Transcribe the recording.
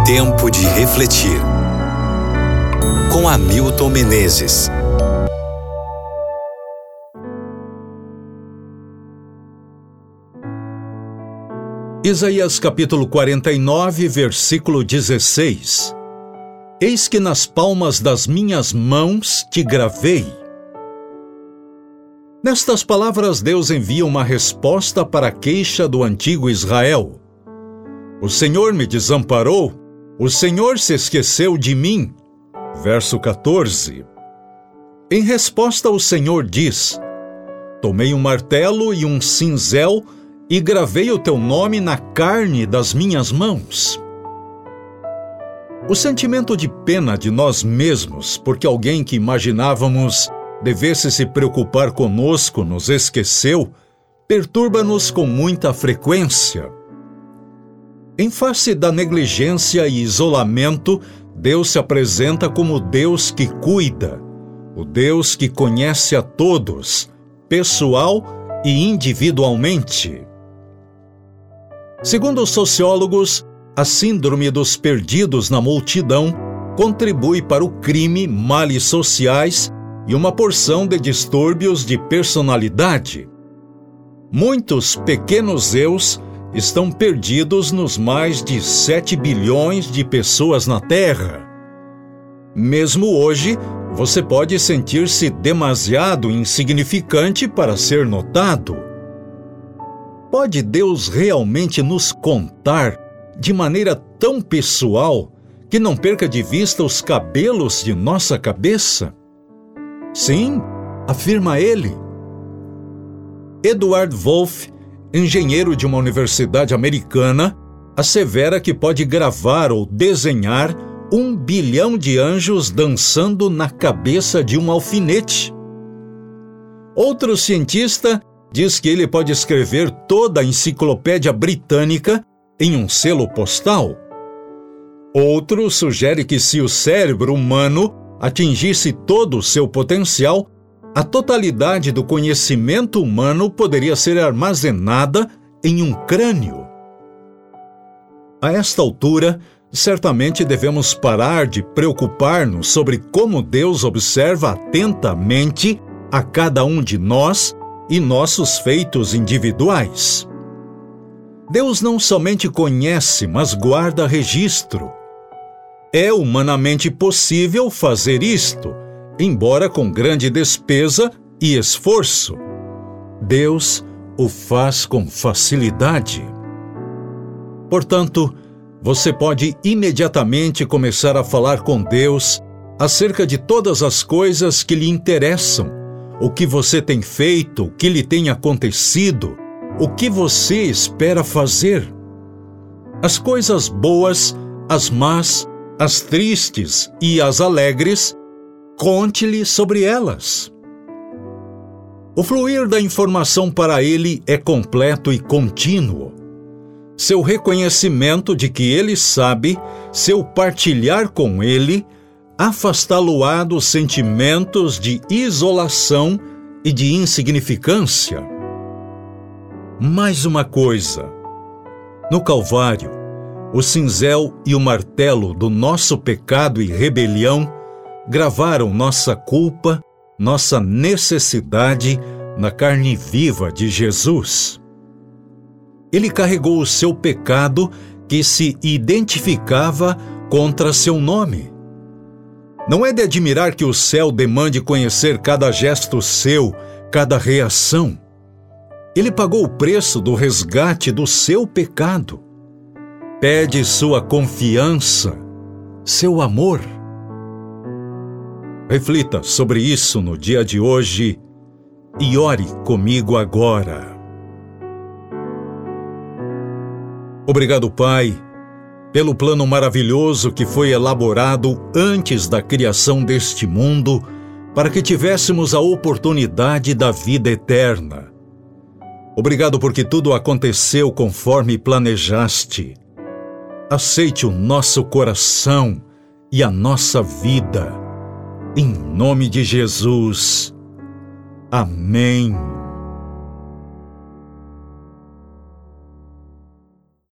Tempo de refletir. Com Hamilton Menezes. Isaías capítulo 49, versículo 16. Eis que nas palmas das minhas mãos te gravei. Nestas palavras, Deus envia uma resposta para a queixa do antigo Israel. O Senhor me desamparou, o Senhor se esqueceu de mim. Verso 14. Em resposta, o Senhor diz: tomei um martelo e um cinzel e gravei o teu nome na carne das minhas mãos. O sentimento de pena de nós mesmos, porque alguém que imaginávamos devesse se preocupar conosco nos esqueceu, perturba-nos com muita frequência. Em face da negligência e isolamento, Deus se apresenta como o Deus que cuida, o Deus que conhece a todos, pessoal e individualmente. Segundo os sociólogos, a síndrome dos perdidos na multidão contribui para o crime, males sociais e uma porção de distúrbios de personalidade. Muitos pequenos eus estão perdidos nos mais de 7 bilhões de pessoas na Terra. Mesmo hoje, você pode sentir-se demasiado insignificante para ser notado. Pode Deus realmente nos contar de maneira tão pessoal que não perca de vista os cabelos de nossa cabeça? Sim, afirma ele. Edward Wolff, engenheiro de uma universidade americana, assevera que pode gravar ou desenhar 1 bilhão de anjos dançando na cabeça de um alfinete. Outro cientista diz que ele pode escrever toda a enciclopédia britânica em um selo postal. Outro sugere que se o cérebro humano atingisse todo o seu potencial, a totalidade do conhecimento humano poderia ser armazenada em um crânio. A esta altura, certamente devemos parar de preocupar-nos sobre como Deus observa atentamente a cada um de nós e nossos feitos individuais. Deus não somente conhece, mas guarda registro. É humanamente possível fazer isto, embora com grande despesa e esforço. Deus o faz com facilidade. Portanto, você pode imediatamente começar a falar com Deus acerca de todas as coisas que lhe interessam, o que você tem feito, o que lhe tem acontecido, o que você espera fazer. As coisas boas, as más, as tristes e as alegres, conte-lhe sobre elas. O fluir da informação para ele é completo e contínuo. Seu reconhecimento de que ele sabe, seu partilhar com ele, afastá-lo-á dos sentimentos de isolação e de insignificância. Mais uma coisa. No Calvário, o cinzel e o martelo do nosso pecado e rebelião gravaram nossa culpa, nossa necessidade na carne viva de Jesus. Ele carregou o seu pecado que se identificava contra seu nome. Não é de admirar que o céu demande conhecer cada gesto seu, cada reação. Ele pagou o preço do resgate do seu pecado. Pede sua confiança, seu amor. Reflita sobre isso no dia de hoje e ore comigo agora. Obrigado, Pai, pelo plano maravilhoso que foi elaborado antes da criação deste mundo, para que tivéssemos a oportunidade da vida eterna. Obrigado porque tudo aconteceu conforme planejaste. Aceite o nosso coração e a nossa vida. Em nome de Jesus. Amém.